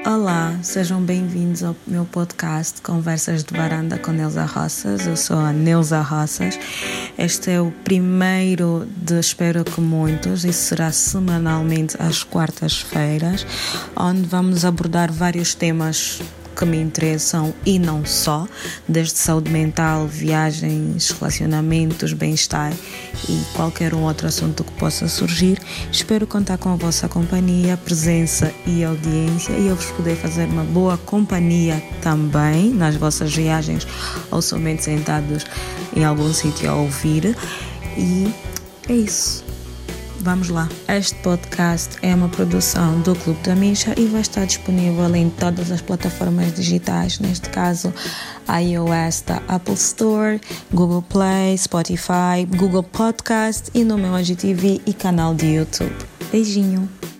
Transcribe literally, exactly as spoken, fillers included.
Olá, sejam bem-vindos ao meu podcast Conversas de Varanda com Neuza Roças. Eu sou a Neuza Roças. Este é o primeiro de, espero que muitos, e será semanalmente às quartas-feiras, onde vamos abordar vários temas que me interessam e não só, desde saúde mental, viagens, relacionamentos, bem-estar e qualquer um outro assunto que possa surgir. Espero contar com a vossa companhia, presença e audiência e eu vos poder fazer uma boa companhia também nas vossas viagens ou somente sentados em algum sítio a ouvir. E é isso. Vamos lá. Este podcast é uma produção do Clube da Misha e vai estar disponível em todas as plataformas digitais, neste caso iOS da Apple Store, Google Play, Spotify, Google Podcast e no meu I G T V e canal de YouTube. Beijinho!